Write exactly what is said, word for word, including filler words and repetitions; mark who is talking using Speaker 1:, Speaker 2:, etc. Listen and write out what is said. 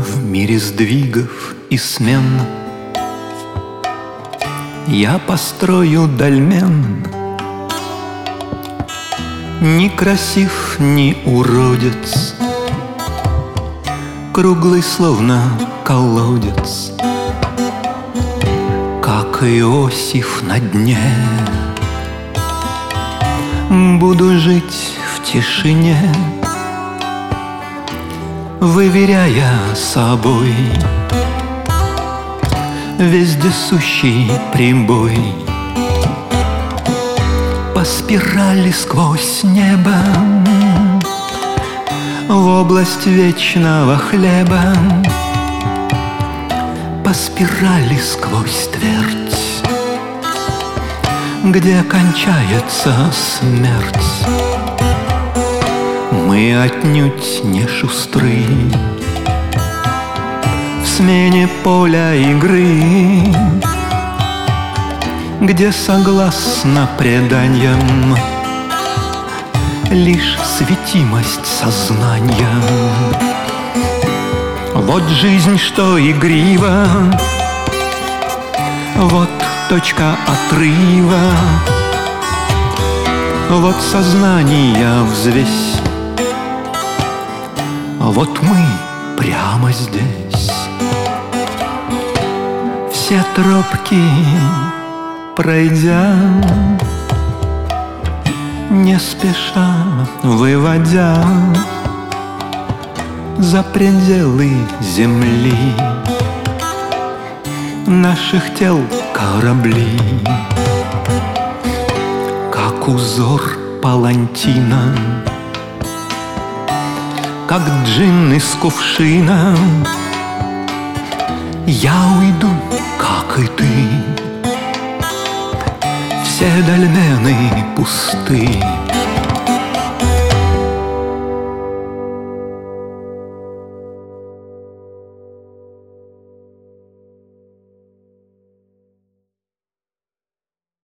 Speaker 1: в мире сдвигов и смен я построю дольмен. Ни красив, ни уродец, круглый, словно колодец, как Иосиф на дне. Буду жить в тишине, выверяя собой вездесущий прибой. По спирали сквозь небо в область вечного хлеба, по спирали сквозь твердь, где кончается смерть. Мы отнюдь не шустры в смене поля игры, где, согласно преданиям, лишь светимость сознания. Вот жизнь, что игрива, вот точка отрыва, вот сознание взвесь, вот мы прямо здесь. Все тропки пройдя, не спеша выводя за пределы земли наших тел корабли, как узор палантина, как джин из кувшина. Я уйду, как и ты, все дольмены пусты.